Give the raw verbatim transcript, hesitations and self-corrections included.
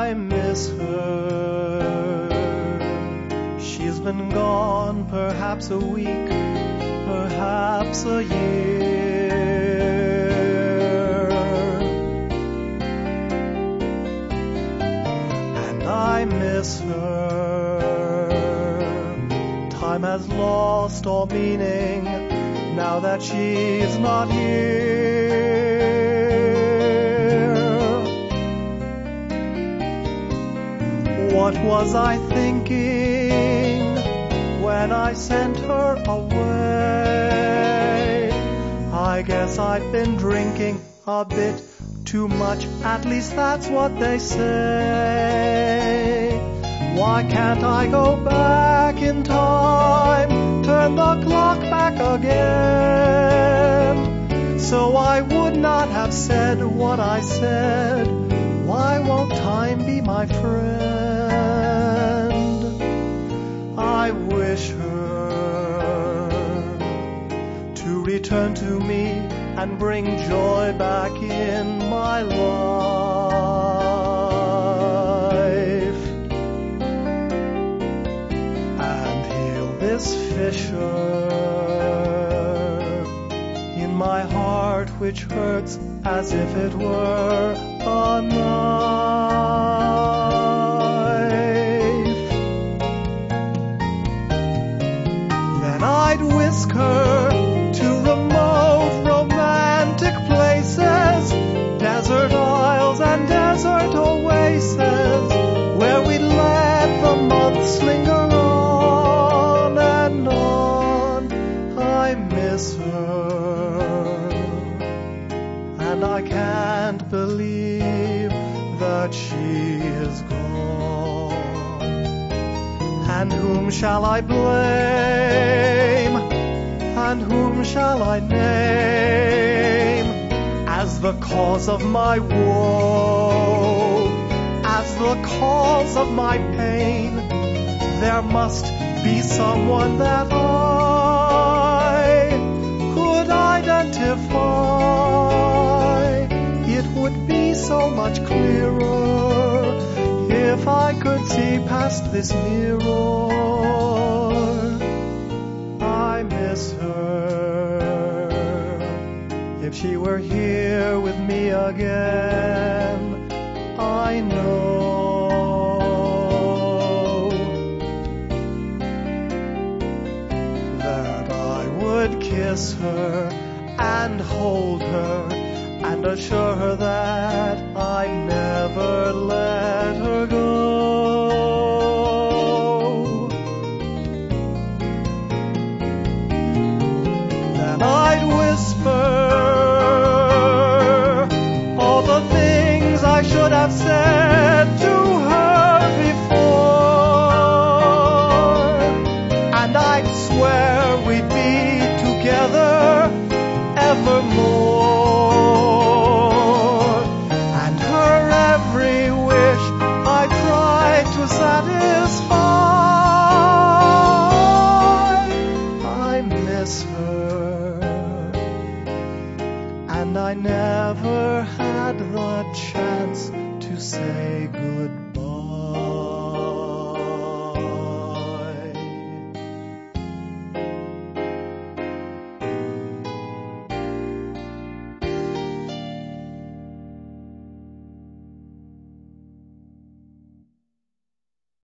I miss her. She's been gone perhaps a week, perhaps a year, and I miss her. Time has lost all meaning now that she's not here. What was I thinking when I sent her away? I guess I've been drinking a bit too much, at least that's what they say. Why can't I go back in time, turn the clock back again, so I would not have said what I said? Why won't time be my friend? I wish her to return to me and bring joy back in my life, and heal this fissure in my heart which hurts as if it were a knife. Then I'd whisk her to remote romantic places, desert isles and desert oases, where we let the months linger on and on. I miss her, and I can't believe that she is gone. And whom shall I blame? And whom shall I name as the cause of my woe, as the cause of my pain? There must be someone that I could identify. It would be so much clearer if I could see past this mirror. I miss her. If she were here with me again, I know that I would kiss her and hold her and assure her that I never let her go. Then I'd whisper all the things I should have said to her before, and I'd swear we'd be together evermore, and her every wish I tried to satisfy. I miss her, and I never had the chance to say goodbye.